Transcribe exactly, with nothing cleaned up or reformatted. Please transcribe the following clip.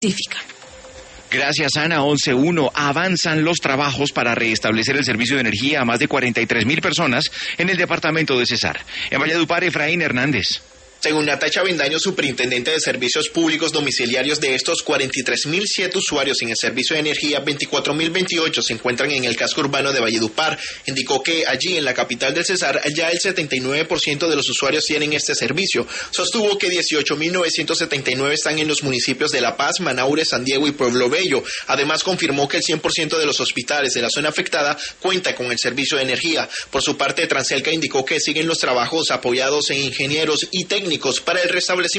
fructifica. Gracias, Ana. once uno. Avanzan los trabajos para restablecer el servicio de energía a más de cuarenta y tres mil personas en el departamento de Cesar. En Valledupar, Efraín Hernández. Según Natacha Bendaño, superintendente de Servicios Públicos Domiciliarios, de estos cuarenta y tres mil siete usuarios en el servicio de energía, veinticuatro mil veintiocho se encuentran en el casco urbano de Valledupar. Indicó que allí, en la capital del Cesar, ya el setenta y nueve por ciento de los usuarios tienen este servicio. Sostuvo que dieciocho mil novecientos setenta y nueve están en los municipios de La Paz, Manaure, San Diego y Pueblo Bello. Además, confirmó que el cien por ciento de los hospitales de la zona afectada cuenta con el servicio de energía. Por su parte, Transelca indicó que siguen los trabajos apoyados en ingenieros y técnicos para el restablecimiento